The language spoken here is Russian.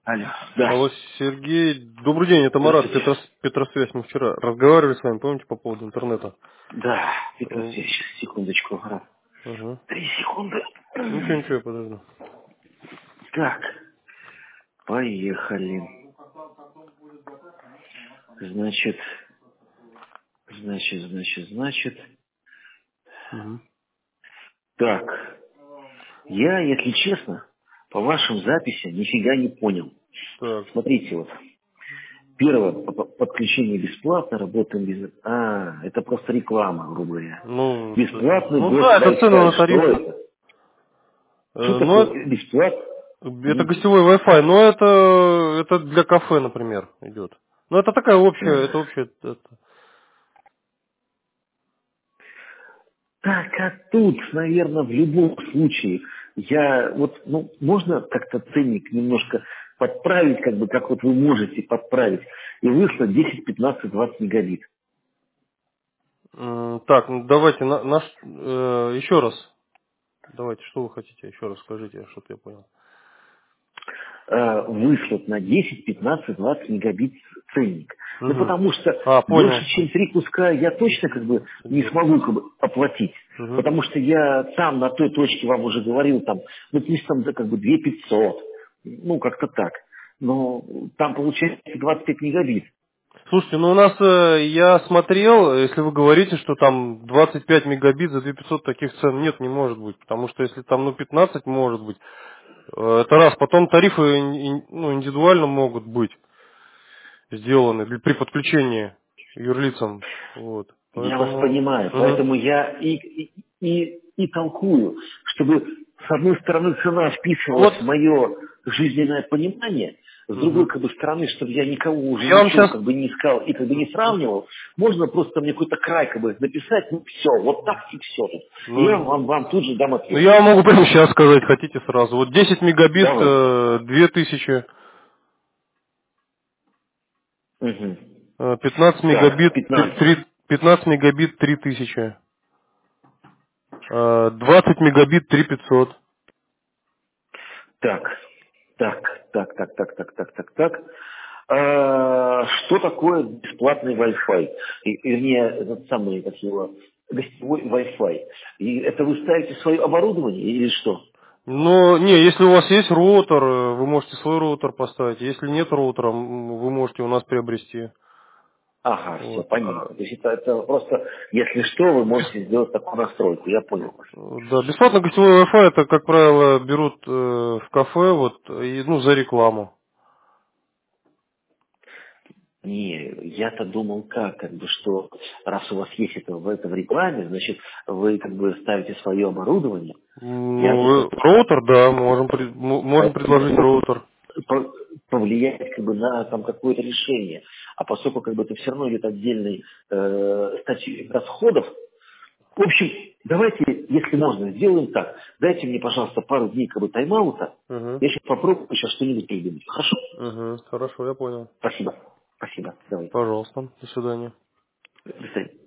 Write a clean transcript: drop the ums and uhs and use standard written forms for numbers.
Алло, да. Алло, Сергей. Добрый день, это Марат, Здравствуйте. Петросвязь. Мы вчера разговаривали с вами, помните, по поводу интернета? Да, Петр, Угу. сейчас, секундочку. 3 секунды. Ничего, я подожду. Так, поехали. Значит, значит. Угу. Так, я, если честно, по вашим записям нифига не понял. Так. Смотрите, вот. Первое, подключение бесплатно, работаем без... это просто реклама, грубо говоря. Бесплатный Ну да, это цены Wi-Fi. на Что тарифы. это? Что Но такое бесплатно? это гостевой Wi-Fi, но это для кафе, например, идет. Ну это такая общая, это общая. Так, а тут, наверное, в любом случае, можно как-то ценник немножко подправить, как вот вы можете подправить, и выслать 10, 15, 20 мегабит. Так, ну давайте еще раз. Давайте, что вы хотите, еще раз скажите, что-то я понял. Выслать на 10, 15, 20 мегабит ценник. Ну, Угу. потому что больше, Понял. чем 3 куска я точно не смогу оплатить. Угу. Потому что я там на той точке вам уже говорил, там, ну, пусть там, да, 2 500, ну, как-то так. Но там получается 25 мегабит. Слушайте, ну у нас, я смотрел, если вы говорите, что там 25 мегабит за 2500, таких цен нет, не может быть. Потому что если там, 15 может быть, это раз. Потом тарифы индивидуально могут быть сделаны при подключении юрлицам. Вот. Я вас Поэтому... понимаю, Мгм. поэтому я и толкую, чтобы с одной стороны цена вписывалась Вот. в мое жизненное понимание, с другой Мгм. стороны, чтобы я никого уже Я вам ничего сейчас... не искал и не сравнивал, можно просто мне какой-то край написать, ну все, вот так и все тут. И я Ну, вам тут же дам ответ. я вам могу прямо сейчас сказать, хотите сразу. Вот 10 мегабит, Давайте. 2000. Угу. 15 Так, мегабит, 15. 15 мегабит 3000. 20 мегабит 3500. Так, так. Что такое бесплатный Wi-Fi? Вернее, этот самый, как его, гостевой Wi-Fi. И это вы ставите свое оборудование или что? Но, не, если у вас есть роутер, вы можете свой роутер поставить. Если нет роутера, вы можете у нас приобрести. Ага, все, Вот. понятно. То есть это просто, если что, вы можете сделать такую настройку. Я понял вас. Да, бесплатно гостевой Wi-Fi это, как правило, берут в кафе, вот, за рекламу. Не, я-то думал что раз у вас есть это в рекламе, значит, вы ставите свое оборудование. Я тут Роутер, да, можем предложить хотел роутер. по- повлиять на там какое-то решение. А поскольку это все равно идет отдельной статьей расходов, в общем, давайте, если можно, сделаем так. Дайте мне, пожалуйста, пару дней тайм-аута. Угу. Я сейчас попробую сейчас что-нибудь придумать. Хорошо? Угу. Хорошо, я понял. Спасибо. Спасибо. Давайте. Пожалуйста. До свидания. До свидания.